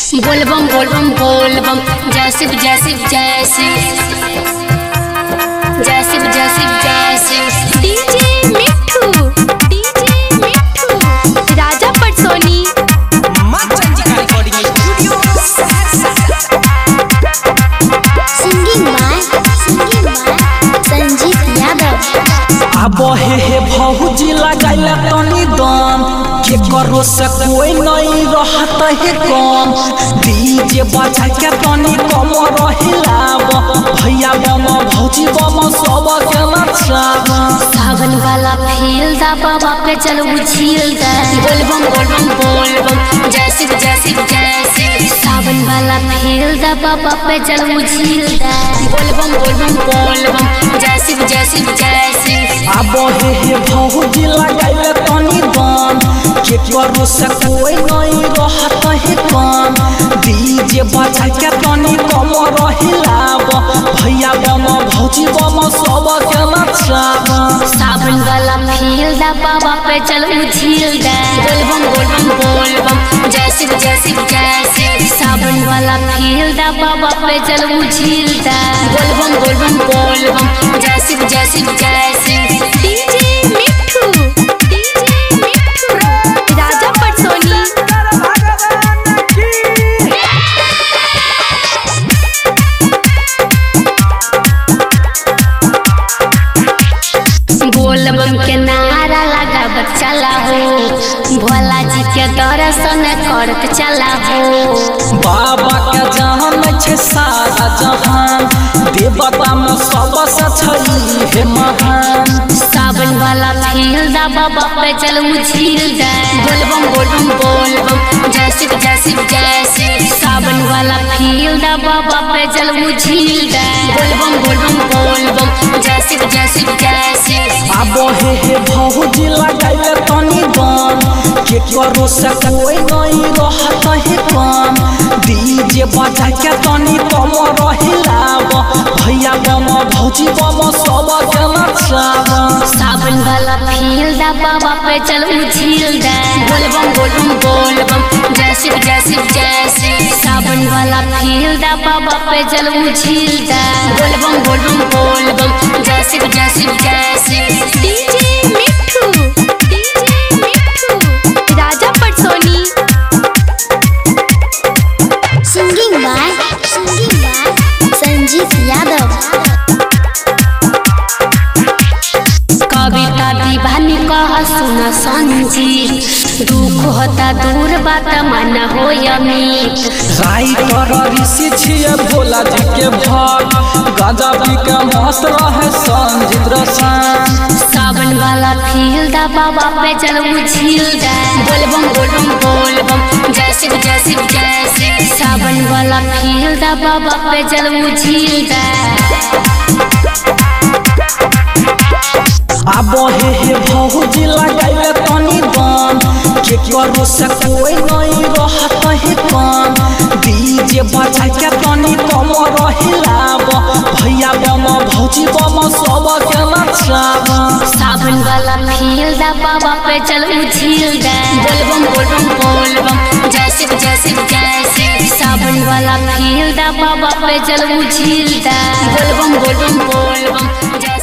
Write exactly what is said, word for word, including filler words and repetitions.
बोलबम बोलबम बोलबम जय शिव जय शिव जय शिव जय शिव जय शिव जय Shiv. DJ Mithu DJ Mithu Raja Patsoni singing my singing my Sanjeet Yadav. अब हे हे भौजी लगाइला तनी दम के करो से कोई नहीं रहत है कम। डीजे बजा के तनी कम रहिलाब भैया बम भौजी बम सब के नचाब। सावन वाला फील दा बाबा पे चलो झील दा। बोलबम बोलबम बोलबम जय शिव जय शिव जय शिव। सावन वाला फील दा बाबा पे चलो झील दा। बोलबम बोलबम बोलबम जय शिव जय शिव जय शिव। अब हे हे भौजी लगाइला तनी दम के करो से कोई नहीं रहत है कम। डीजे बजा के तनी कम रहिलाब भैया बम भौजी बम सब के नचाब। सावन वाला फील दा बाबा पे चलो झील दा। बोलबम बोलबम बोलबम जय शिव जय शिव जय शिव। सावन वाला फील दा बाबा पे चलो झील दा। बोलबम बोलबम बोलबम जय शिव जय शिव जय शिव। डीजे मिठू डीजे मिठू राजा पटसोनी बोलबम के नारा लगा चला हो भोला जी के दर्शन करत चला हो। बाबा के जहान छे सारा जहान देवता में सबसे छई हे महान। सावन वाला फील दा बाबा पे चलो झील दा। बोलबम बोलबम बोलबम जय शिव जय शिव जय शिव। सावन वाला फील दा बाबा पे चलो झील दा। बोलबम बोलबम बोलबम जय शिव जय शिव जय शिव। अब हे हे भौजी लगाइले तनी दम के करो से कोई नहीं रहत है कम। डीजे बजा के तनी कम रहिलाब भैया बम भौजी बम सब के नचाब। सावन वाला फील दा बाबा पे चलो झील दा। बोलबम बोलबम बोलबम जय शिव जय शिव जय शिव। सावन वाला फील दा बाबा पे चलो झील दा। बोलबम बोलबम बोलबम जय शिव जय शिव जय Shiv. DJ Mithu DJ Mithu Raja Patsoni singing my singing my Sanjeet Yadav. कविता दीवानी कह सुन संजीत दुख होता दूर बात मन हो अमित। राइटर ऋषि छिए भोला जी के भक्त गाजा पी के मस्त रहे संजीत रसान। सावन वाला फील दा बाबा पे चलो झील दा। बोलबम बोलबम बोलबम जय शिव जय शिव जय शिव। सावन वाला फील दा बाबा पे चलो झील दा। अब हे हे भौजी लगाइले तनी दम के करो से कोई नहीं रहत है कम। डीजे बजा के तनी कम रहिलाब भैया बम भौजी बम सब के नचाब। सावन वाला फील दा बाबा पे चलो झील दा। बोलबम बोलबम बोलबम जय शिव जय शिव जय शिव। सावन वाला फील दा बाबा पे चलो झील दा। बोलबम बोलबम बोलबम जय